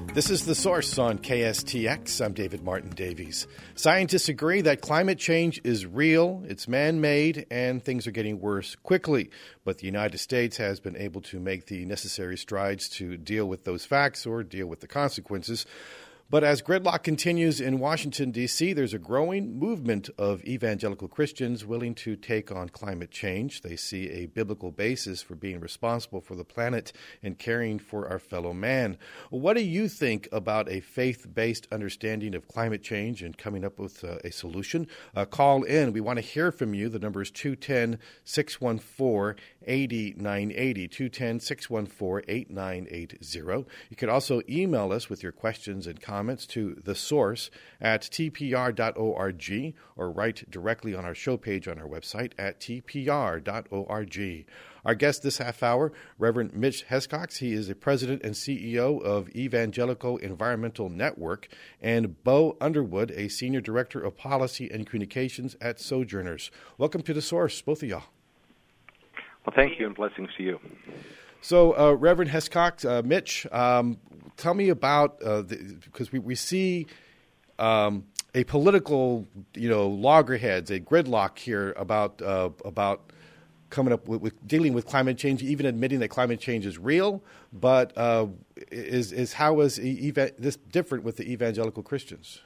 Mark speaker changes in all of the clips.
Speaker 1: This is The Source on KSTX. I'm David Martin Davies. Scientists agree that climate change is real, it's man-made, and things are getting worse quickly. But the United States has been able to make the necessary strides to deal with those facts or deal with the consequences. But as gridlock continues in Washington, D.C., there's a growing movement of evangelical Christians willing to take on climate change. They see a biblical basis for being responsible for the planet and caring for our fellow man. What do you think about a faith-based understanding of climate change and coming up with a solution? Call in. We want to hear from you. The number is 210-614-8980, 210-614-8980. You can also email us with your questions and comments to The Source at tpr.org or write directly on our show page on our website at tpr.org. Our guest this half hour, Reverend Mitch Hiscox. He is the president and CEO of Evangelical Environmental Network, and Bo Underwood, a senior director of policy and communications at Sojourners. Welcome to The Source, both of y'all.
Speaker 2: Well, thank you, and blessings to you.
Speaker 1: So, Reverend Hiscox, Mitch, tell me about, because we see a political, loggerheads, a gridlock here about coming up with dealing with climate change, even admitting that climate change is real. But how is this different with the evangelical Christians?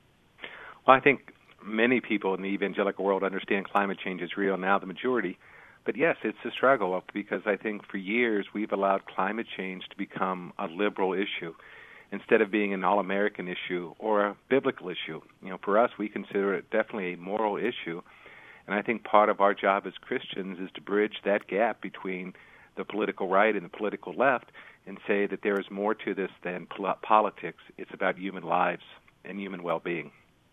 Speaker 2: Well, I think many people in the evangelical world understand climate change is real now, the majority. But yes, it's a struggle because I think for years we've allowed climate change to become a liberal issue instead of being an all-American issue or a biblical issue. For us, we consider it definitely a moral issue. And I think part of our job as Christians is to bridge that gap between the political right and the political left and say that there is more to this than politics. It's about human lives and human well-being.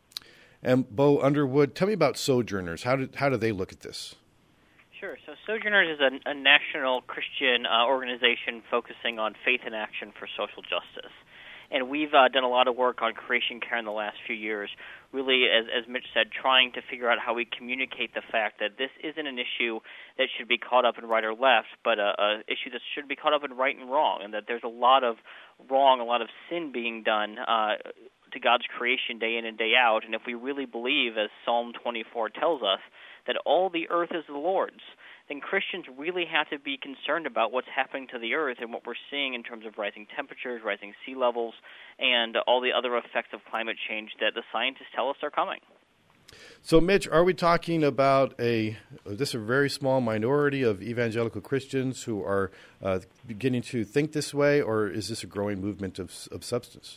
Speaker 1: And Bo Underwood, tell me about Sojourners. How do they look at this?
Speaker 3: Sure. So Sojourners is a national Christian organization focusing on faith in action for social justice. And we've done a lot of work on creation care in the last few years, really, as Mitch said, trying to figure out how we communicate the fact that this isn't an issue that should be caught up in right or left, but an issue that should be caught up in right and wrong, and that there's a lot of wrong, a lot of sin being done to God's creation day in and day out. And if we really believe, as Psalm 24 tells us, that all the earth is the Lord's, then Christians really have to be concerned about what's happening to the earth and what we're seeing in terms of rising temperatures, rising sea levels, and all the other effects of climate change that the scientists tell us are coming.
Speaker 1: So, Mitch, are we talking about a very small minority of evangelical Christians who are beginning to think this way, or is this a growing movement of substance?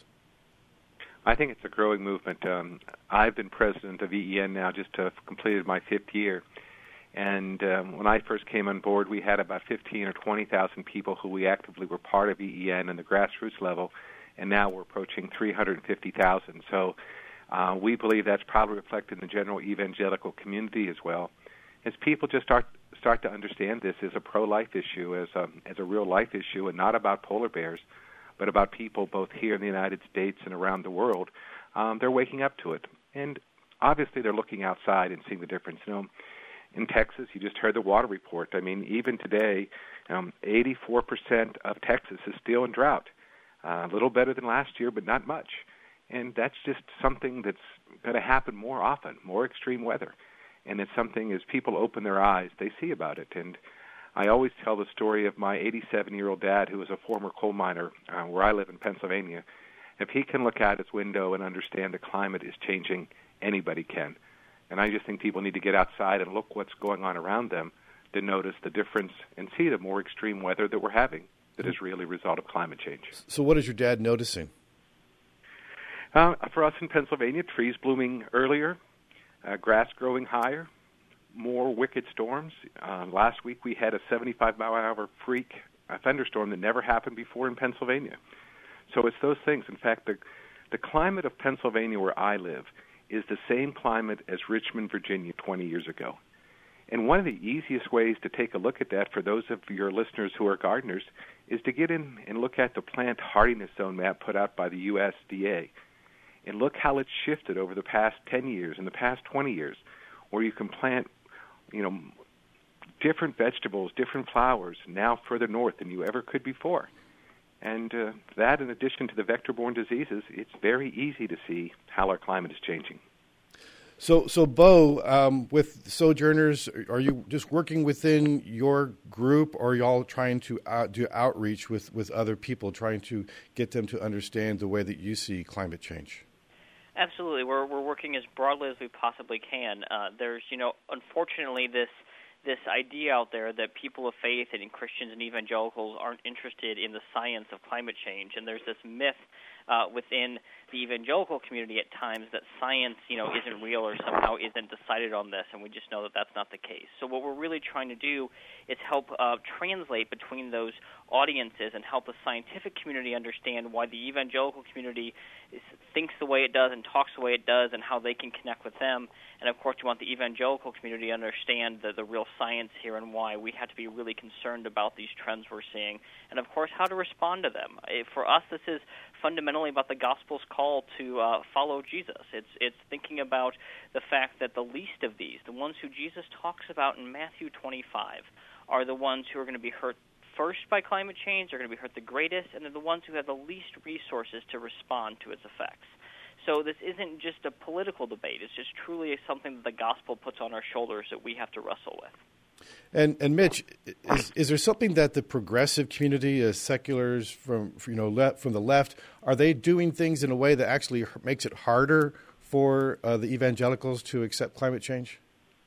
Speaker 2: I think it's a growing movement. I've been president of EEN now, just completed my 5th year. And when I first came on board, we had about 15 or 20,000 people who we actively were part of EEN in the grassroots level, and now we're approaching 350,000. So we believe that's probably reflected in the general evangelical community as well. As people just start to understand this as a pro-life issue, as a real life issue, and not about polar bears, but about people both here in the United States and around the world, they're waking up to it. And obviously they're looking outside and seeing the difference. In Texas, you just heard the water report. I mean, even today, 84% of Texas is still in drought. A little better than last year, but not much. And that's just something that's going to happen more often, more extreme weather. And it's something, as people open their eyes, they see about it. And I always tell the story of my 87-year-old dad, who was a former coal miner where I live in Pennsylvania. If he can look out his window and understand the climate is changing, anybody can. And I just think people need to get outside and look what's going on around them to notice the difference and see the more extreme weather that we're having that is really a result of climate change.
Speaker 1: So what is your dad noticing?
Speaker 2: For us in Pennsylvania, trees blooming earlier, grass growing higher, more wicked storms. Last week we had a 75-mile-an-hour freak thunderstorm that never happened before in Pennsylvania. So it's those things. In fact, the climate of Pennsylvania where I live is the same climate as Richmond, Virginia 20 years ago. And one of the easiest ways to take a look at that for those of your listeners who are gardeners is to get in and look at the plant hardiness zone map put out by the USDA and look how it's shifted over the past 10 years and the past 20 years, where you can plant, different vegetables, different flowers now further north than you ever could before. And that, in addition to the vector-borne diseases, it's very easy to see how our climate is changing.
Speaker 1: So Bo, with Sojourners, are you just working within your group, or are you all trying to do outreach with other people, trying to get them to understand the way that you see climate change?
Speaker 3: Absolutely. We're working as broadly as we possibly can. There's, unfortunately, this idea out there that people of faith and Christians and evangelicals aren't interested in the science of climate change, and there's this myth within the evangelical community at times that science, isn't real or somehow isn't decided on this, and we just know that that's not the case. So what we're really trying to do is help translate between those audiences and help the scientific community understand why the evangelical community thinks the way it does and talks the way it does and how they can connect with them. And, of course, you want the evangelical community to understand the real science here and why we have to be really concerned about these trends we're seeing and, of course, how to respond to them. For us, this is fundamentally about the gospel's call to follow Jesus. It's thinking about the fact that the least of these, the ones who Jesus talks about in Matthew 25, are the ones who are going to be hurt first by climate change, they're going to be hurt the greatest, and they're the ones who have the least resources to respond to its effects. So this isn't just a political debate. It's just truly something that the gospel puts on our shoulders that we have to wrestle with.
Speaker 1: And Mitch, is there something that the progressive community, seculars from the left, are they doing things in a way that actually makes it harder for the evangelicals to accept climate change?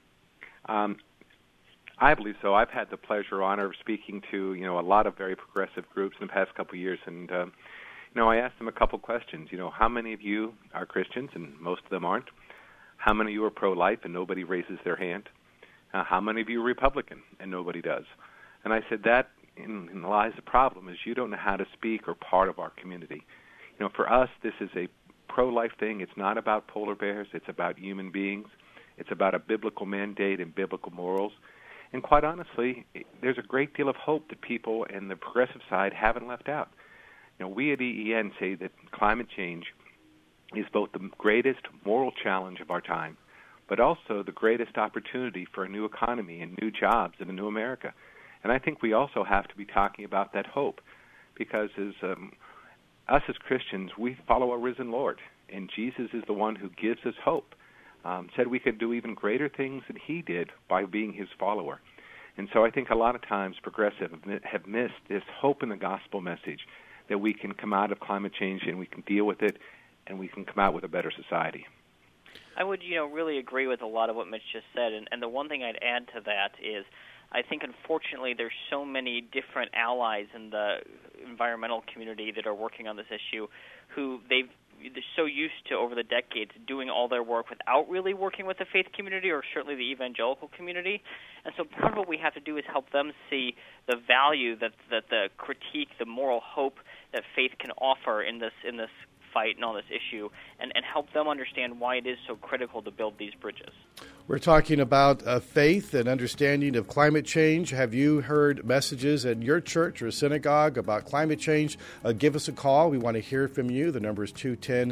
Speaker 2: I believe so. I've had the pleasure, honor of speaking to a lot of very progressive groups in the past couple of years, and I asked them a couple questions. How many of you are Christians, and most of them aren't? How many of you are pro-life, and nobody raises their hand? How many of you are Republican, and nobody does? And I said that in lies the problem is you don't know how to speak or part of our community. For us, this is a pro-life thing. It's not about polar bears. It's about human beings. It's about a biblical mandate and biblical morals. And quite honestly, there's a great deal of hope that people in the progressive side haven't left out. We at EEN say that climate change is both the greatest moral challenge of our time, but also the greatest opportunity for a new economy and new jobs in a new America. And I think we also have to be talking about that hope, because us as Christians, we follow a risen Lord, and Jesus is the one who gives us hope. Said we could do even greater things than he did by being his follower. And so I think a lot of times progressives have missed this hope in the gospel message that we can come out of climate change and we can deal with it and we can come out with a better society.
Speaker 3: I would, really agree with a lot of what Mitch just said. And the one thing I'd add to that is I think, unfortunately, there's so many different allies in the environmental community that are working on this issue who they're so used to, over the decades, doing all their work without really working with the faith community or certainly the evangelical community. And so part of what we have to do is help them see the value that the critique, the moral hope that faith can offer in this fight and on this issue, and help them understand why it is so critical to build these bridges.
Speaker 1: We're talking about faith and understanding of climate change. Have you heard messages at your church or synagogue about climate change? Give us a call. We want to hear from you. The number is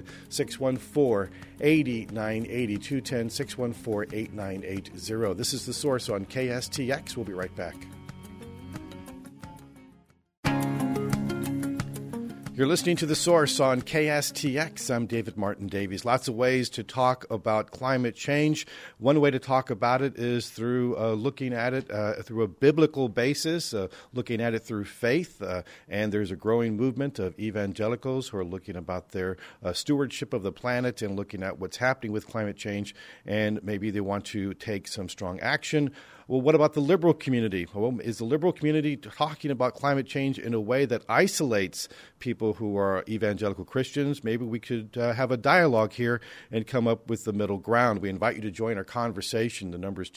Speaker 1: 210-614-8980, 210-614-8980. This is The Source on KSTX. We'll be right back. You're listening to The Source on KSTX. I'm David Martin Davies. Lots of ways to talk about climate change. One way to talk about it is through looking at it through a biblical basis, looking at it through faith. And there's a growing movement of evangelicals who are looking about their stewardship of the planet and looking at what's happening with climate change. And maybe they want to take some strong action. Well, what about the liberal community? Well, is the liberal community talking about climate change in a way that isolates people who are evangelical Christians? Maybe we could have a dialogue here and come up with the middle ground. We invite you to join our conversation. The number is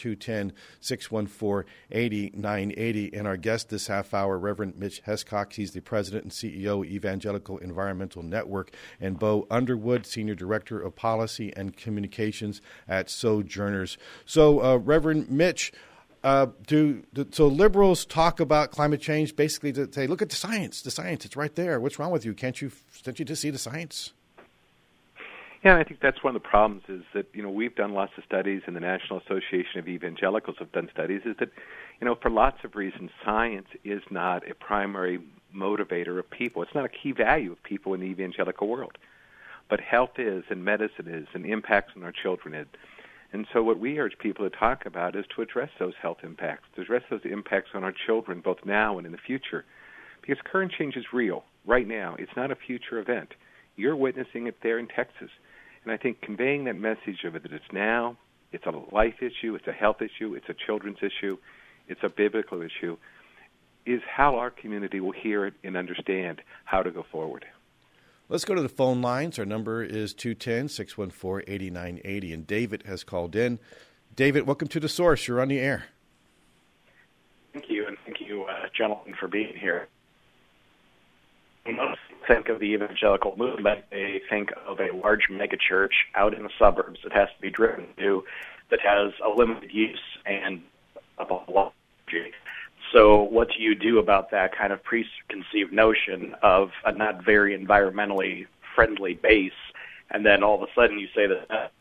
Speaker 1: 210-614-8980. And our guest this half hour, Reverend Mitch Hescox. He's the president and CEO of Evangelical Environmental Network, and Bo Underwood, senior director of policy and communications at Sojourners. So, Reverend Mitch, so liberals talk about climate change basically to say, look at the science, it's right there. What's wrong with you? Can't you just see the science?
Speaker 2: Yeah, I think that's one of the problems is that, we've done lots of studies, and the National Association of Evangelicals have done studies, is that, for lots of reasons, science is not a primary motivator of people. It's not a key value of people in the evangelical world. But health is, and medicine is, and impacts on our children is. And so what we urge people to talk about is to address those health impacts, to address those impacts on our children both now and in the future. Because current change is real right now. It's not a future event. You're witnessing it there in Texas. And I think conveying that message of it, that it's now, it's a life issue, it's a health issue, it's a children's issue, it's a biblical issue, is how our community will hear it and understand how to go forward.
Speaker 1: Let's go to the phone lines. Our number is 210-614-8980, and David has called in. David, welcome to The Source. You're on the air.
Speaker 4: Thank you, and thank you, gentlemen, for being here. When most think of the evangelical movement, they think of a large megachurch out in the suburbs that has to be driven to, that has a limited use and a lot. So what do you do about that kind of preconceived notion of a not very environmentally friendly base, and then all of a sudden you say that...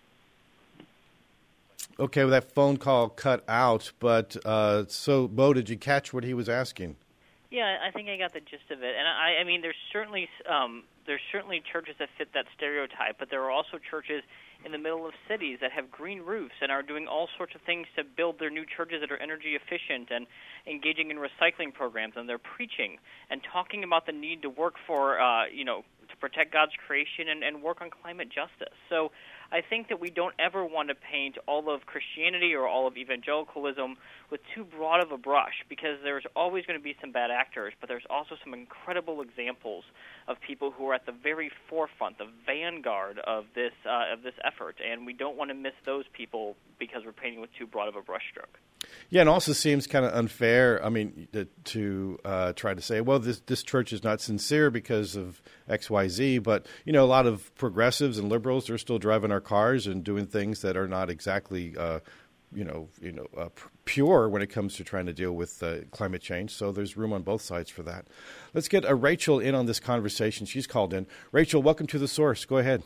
Speaker 1: Okay, well, that phone call cut out, but so, Bo, did you catch what he was asking?
Speaker 3: Yeah, I think I got the gist of it. And I mean, there's certainly churches that fit that stereotype, but there are also churches in the middle of cities that have green roofs and are doing all sorts of things to build their new churches that are energy efficient and engaging in recycling programs, and they're preaching and talking about the need to work for, to protect God's creation and work on climate justice. So I think that we don't ever want to paint all of Christianity or all of evangelicalism with too broad of a brush, because there's always going to be some bad actors, but there's also some incredible examples of people who are at the very forefront, the vanguard of this effort, and we don't want to miss those people because we're painting with too broad of a brushstroke.
Speaker 1: Yeah, and also seems kind of unfair, I mean, to try to say, well, this church is not sincere because of X, Y, Z, but, a lot of progressives and liberals are still driving our cars and doing things that are not exactly, pure when it comes to trying to deal with climate change. So there's room on both sides for that. Let's get Rachel in on this conversation. She's called in. Rachel, welcome to The Source. Go ahead.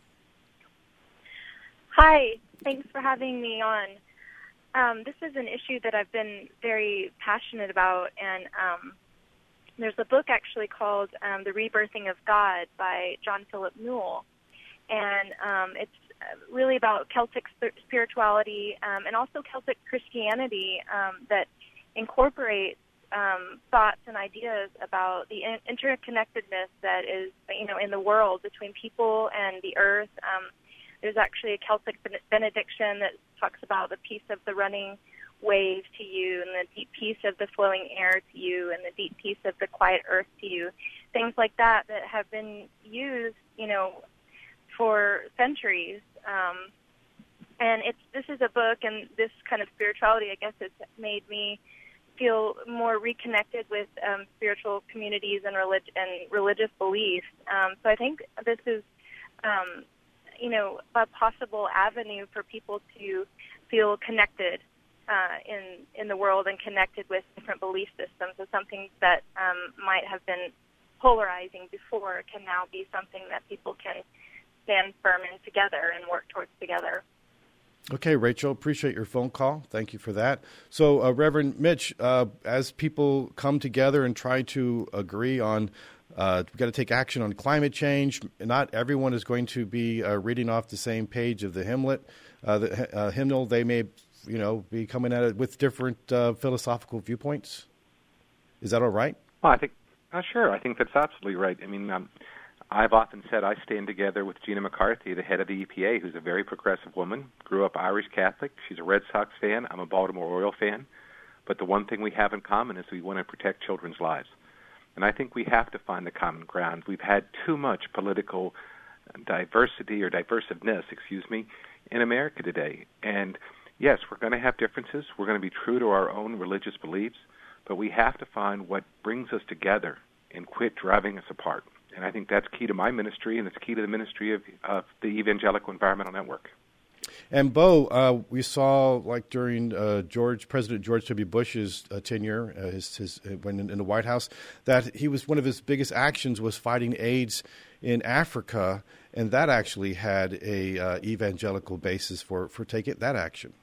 Speaker 5: Hi. Thanks for having me on. This is an issue that I've been very passionate about, and there's a book actually called The Rebirthing of God by John Philip Newell, and it's really about Celtic spirituality and also Celtic Christianity that incorporates thoughts and ideas about the interconnectedness that is, in the world between people and the earth. There's actually a Celtic benediction that talks about the peace of the running wave to you, and the deep peace of the flowing air to you, and the deep peace of the quiet earth to you. Things like that have been used, for centuries. And this is a book, and this kind of spirituality, I guess, has made me feel more reconnected with spiritual communities and religious beliefs. So I think this is a possible avenue for people to feel connected in the world and connected with different belief systems. So something that might have been polarizing before can now be something that people can stand firm in together and work towards together.
Speaker 1: Okay, Rachel, appreciate your phone call. Thank you for that. So, Reverend Mitch, as people come together and try to agree on we've got to take action on climate change. Not everyone is going to be reading off the same page of the hymnal. They may, be coming at it with different philosophical viewpoints. Is that all right?
Speaker 2: Well, I think, sure. I think that's absolutely right. I mean, I've often said I stand together with Gina McCarthy, the head of the EPA, who's a very progressive woman, grew up Irish Catholic. She's a Red Sox fan. I'm a Baltimore Oriole fan. But the one thing we have in common is we want to protect children's lives. And I think we have to find the common ground. We've had too much political diversiveness, in America today. And yes, we're going to have differences. We're going to be true to our own religious beliefs, but we have to find what brings us together and quit driving us apart. And I think that's key to my ministry, and it's key to the ministry of the Evangelical Environmental Network.
Speaker 1: And Bo, we saw during President George W. Bush's tenure, when in the White House, that one of his biggest actions was fighting AIDS in Africa, and that actually had a evangelical basis for taking that action.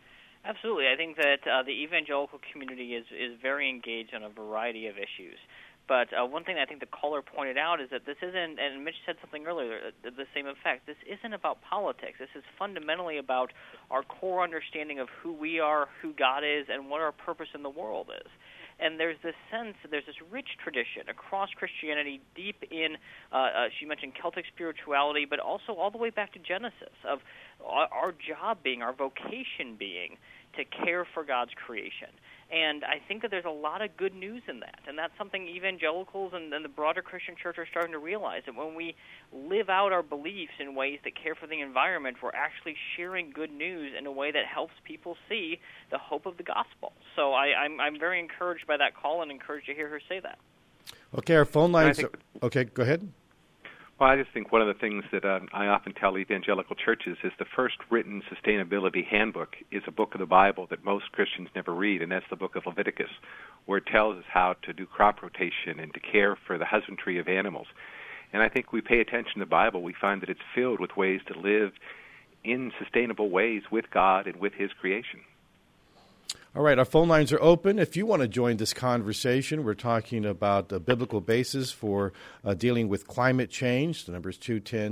Speaker 3: Absolutely. I think that the evangelical community is very engaged on a variety of issues. But one thing I think the caller pointed out is that this isn't, and Mitch said something earlier, the same effect, this isn't about politics. This is fundamentally about our core understanding of who we are, who God is, and what our purpose in the world is. And there's this sense, there's this rich tradition across Christianity, deep in, she mentioned Celtic spirituality, but also all the way back to Genesis, of our job being, our vocation being, to care for God's creation. And I think that there's a lot of good news in that. And that's something evangelicals and the broader Christian church are starting to realize, that when we live out our beliefs in ways that care for the environment, we're actually sharing good news in a way that helps people see the hope of the gospel. So I'm very encouraged by that call and encouraged to hear her say that.
Speaker 1: Okay, our phone lines. Okay, go ahead.
Speaker 2: Well, I just think one of the things that I often tell evangelical churches is the first written sustainability handbook is a book of the Bible that most Christians never read, and that's the book of Leviticus, where it tells us how to do crop rotation and to care for the husbandry of animals. And I think we pay attention to the Bible, we find that it's filled with ways to live in sustainable ways with God and with His creation.
Speaker 1: All right, our phone lines are open. If you want to join this conversation, we're talking about a biblical basis for dealing with climate change. The number is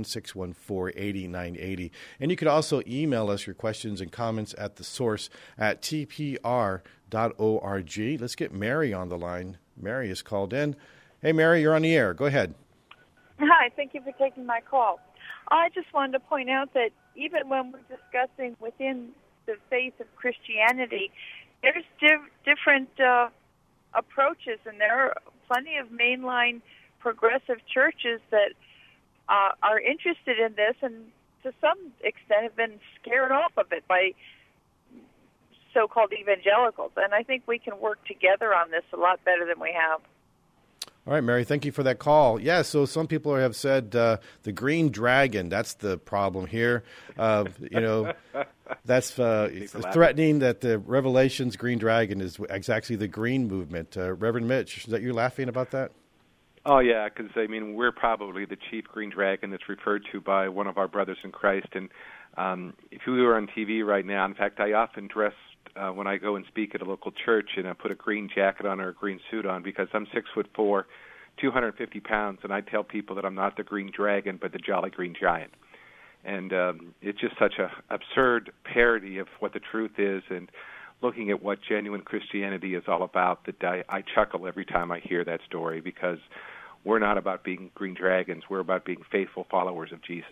Speaker 1: 210-614-8980. And you could also email us your questions and comments at the source at tpr.org. Let's get Mary on the line. Mary is called in. Hey, Mary, you're on the air. Go ahead.
Speaker 6: Hi, thank you for taking my call. I just wanted to point out that even when we're discussing within the faith of Christianity, there's different approaches, and there are plenty of mainline progressive churches that are interested in this and to some extent have been scared off of it by so-called evangelicals. And I think we can work together on this a lot better than we have.
Speaker 1: All right, Mary, thank you for that call. Yeah, so some people have said the green dragon, that's the problem here. That's threatening that the Revelation's green dragon is exactly the green movement. Reverend Mitch, is that you laughing about that?
Speaker 2: Oh, yeah, because, we're probably the chief green dragon that's referred to by one of our brothers in Christ. And if we were on TV right now, in fact, I often dress when I go and speak at a local church, and I put a green jacket on or a green suit on because I'm 6'4", 250 pounds, and I tell people that I'm not the green dragon but the jolly green giant. And it's just such an absurd parody of what the truth is, and looking at what genuine Christianity is all about, that I chuckle every time I hear that story, because we're not about being green dragons. We're about being faithful followers of Jesus.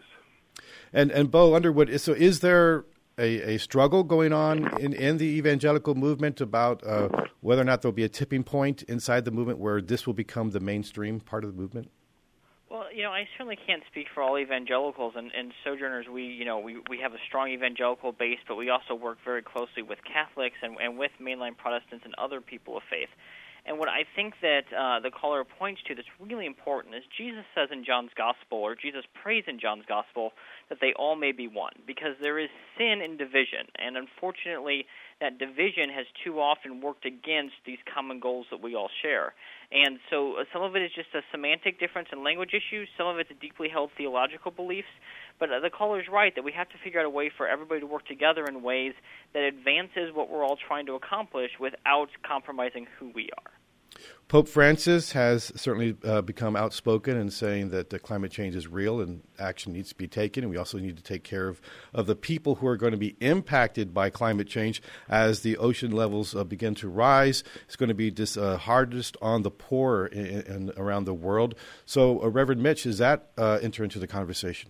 Speaker 1: And Bo Underwood, so is there a struggle going on in the evangelical movement about whether or not there'll be a tipping point inside the movement where this will become the mainstream part of the movement?
Speaker 3: Well, I certainly can't speak for all evangelicals and Sojourners. We have a strong evangelical base, but we also work very closely with Catholics and with mainline Protestants and other people of faith. And what I think that the caller points to that's really important is Jesus says in John's Gospel, or Jesus prays in John's Gospel, that they all may be one, because there is sin in division. And unfortunately, that division has too often worked against these common goals that we all share. And so some of it is just a semantic difference in language issues. Some of it's deeply held theological beliefs. But the caller is right that we have to figure out a way for everybody to work together in ways that advances what we're all trying to accomplish without compromising who we are.
Speaker 1: Pope Francis has certainly become outspoken in saying that climate change is real and action needs to be taken. And we also need to take care of the people who are going to be impacted by climate change as the ocean levels begin to rise. It's going to be hardest on the poor in around the world. So, Reverend Mitch, does that enter into the conversation?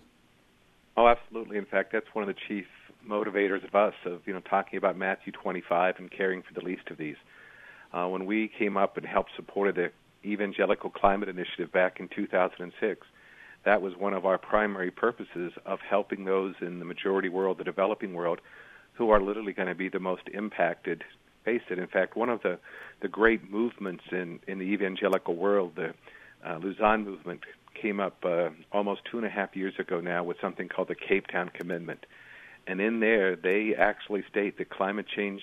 Speaker 2: Oh, absolutely. In fact, that's one of the chief motivators of us, of talking about Matthew 25 and caring for the least of these. When we came up and helped support the Evangelical Climate Initiative back in 2006, that was one of our primary purposes of helping those in the majority world, the developing world, who are literally going to be the most impacted, face it. In fact, one of the great movements in the evangelical world, the Lausanne movement, came up almost 2.5 years ago now with something called the Cape Town Commitment. And in there, they actually state that climate change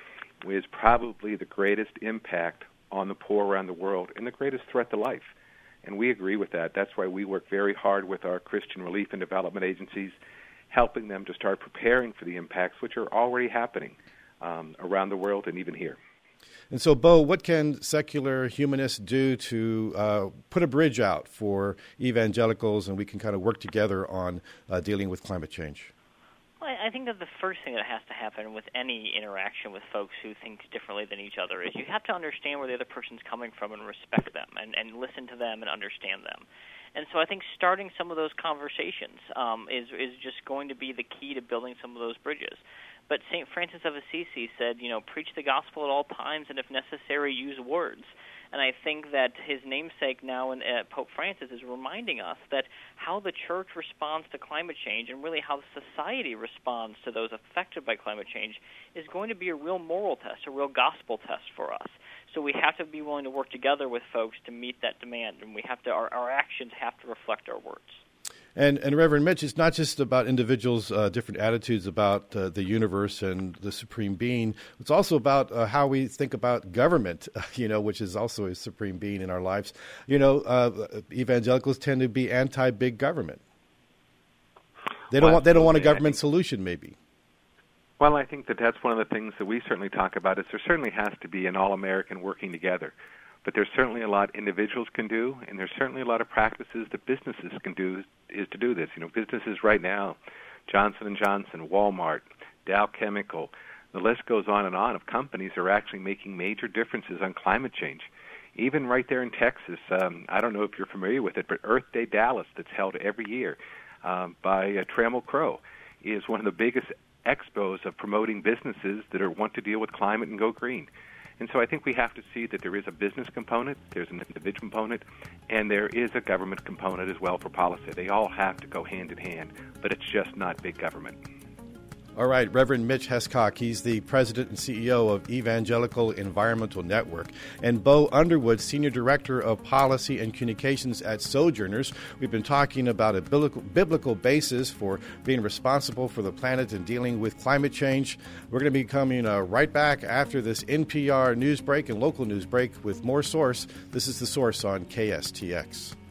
Speaker 2: is probably the greatest impact on the poor around the world and the greatest threat to life. And we agree with that. That's why we work very hard with our Christian relief and development agencies, helping them to start preparing for the impacts which are already happening around the world and even here.
Speaker 1: And so, Bo, what can secular humanists do to put a bridge out for evangelicals, and we can kind of work together on dealing with climate change?
Speaker 3: Well, I think that the first thing that has to happen with any interaction with folks who think differently than each other is you have to understand where the other person's coming from and respect them and listen to them and understand them. And so I think starting some of those conversations is just going to be the key to building some of those bridges. But St. Francis of Assisi said, preach the gospel at all times and if necessary, use words. And I think that his namesake now, Pope Francis, is reminding us that how the church responds to climate change and really how society responds to those affected by climate change is going to be a real moral test, a real gospel test for us. So we have to be willing to work together with folks to meet that demand, and we have to our actions have to reflect our words.
Speaker 1: And Reverend Mitch, it's not just about individuals' different attitudes about the universe and the supreme being. It's also about how we think about government, which is also a supreme being in our lives. Evangelicals tend to be anti-big government. They don't want a government solution, maybe.
Speaker 2: Well, I think that's one of the things that we certainly talk about is there certainly has to be an all-American working together. But there's certainly a lot individuals can do, and there's certainly a lot of practices that businesses can do is to do this. Businesses right now, Johnson & Johnson, Walmart, Dow Chemical, the list goes on of companies that are actually making major differences on climate change. Even right there in Texas, I don't know if you're familiar with it, but Earth Day Dallas that's held every year by Trammell Crow is one of the biggest expos of promoting businesses that want to deal with climate and go green. And so I think we have to see that there is a business component, there's an individual component, and there is a government component as well for policy. They all have to go hand in hand, but it's just not big government.
Speaker 1: All right, Reverend Mitch Hescock, he's the president and CEO of Evangelical Environmental Network, and Bo Underwood, Senior Director of Policy and Communications at Sojourners. We've been talking about a biblical basis for being responsible for the planet and dealing with climate change. We're going to be coming right back after this NPR news break and local news break with more Source. This is The Source on KSTX.